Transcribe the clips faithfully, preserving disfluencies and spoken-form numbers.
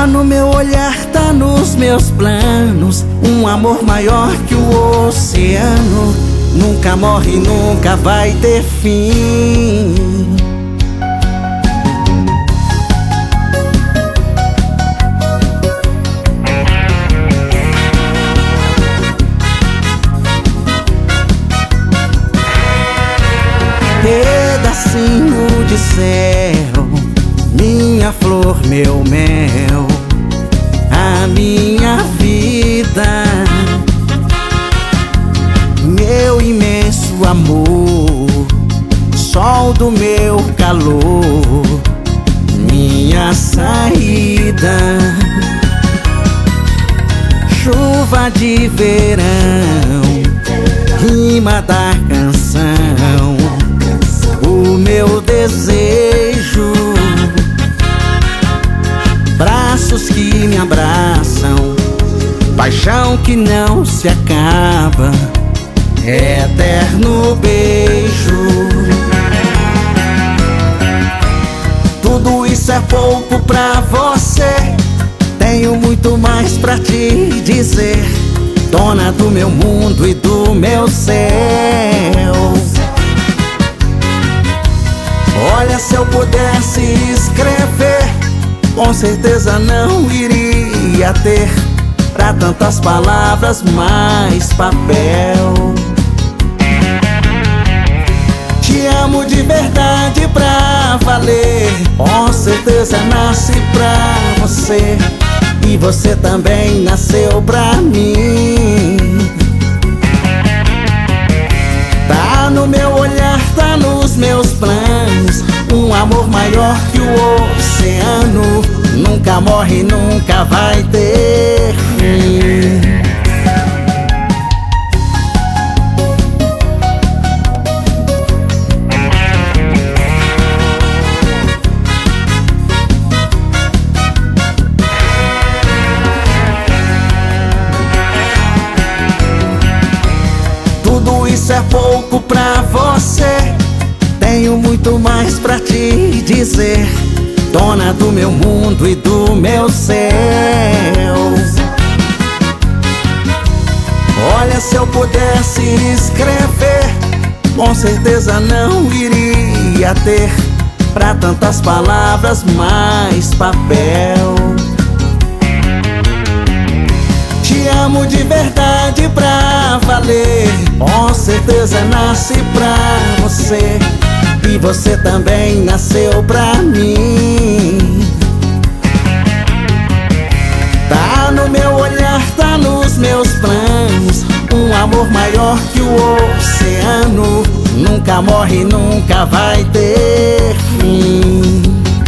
no meu olhar, tá nos meus planos. Um amor maior que o oceano, nunca morre, nunca vai ter fim. Pedacinho de céu, minha flor, meu mel, a minha vida, meu imenso amor, sol do meu calor, minha saída, chuva de verão, rima da canção, o meu desejo, braços que me abraçam, paixão que não se acaba, eterno beijo. Tudo isso é pouco pra você, tenho muito mais pra te dizer, dona do meu mundo e do meu céu. Olha, se eu pudesse escrever, com certeza não iria ter pra tantas palavras mais papel. Te amo de verdade pra valer, com certeza nasci pra você, e você também nasceu pra mim. Tá no meu olhar, tá nos meus planos, um amor maior que o oceano, nunca morre, nunca vai ter fim. Tudo isso é pouco pra você, tenho muito mais pra te dizer, dona do meu mundo e do meu céu. Olha, se eu pudesse escrever, com certeza não iria ter pra tantas palavras mais papel. Te amo de verdade pra valer, com certeza nasci pra você, e você também nasceu pra mim. Tá no meu olhar, tá nos meus planos, um amor maior que o oceano, nunca morre, nunca vai ter fim.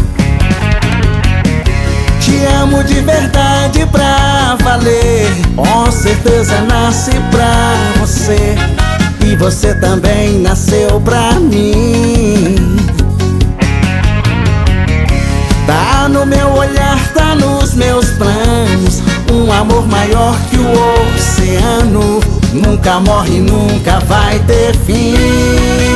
Te amo de verdade pra valer, com certeza nasci pra você, e você também nasceu pra mim. Tá no meu olhar, tá nos meus planos, um amor maior que o oceano, nunca morre, nunca vai ter fim.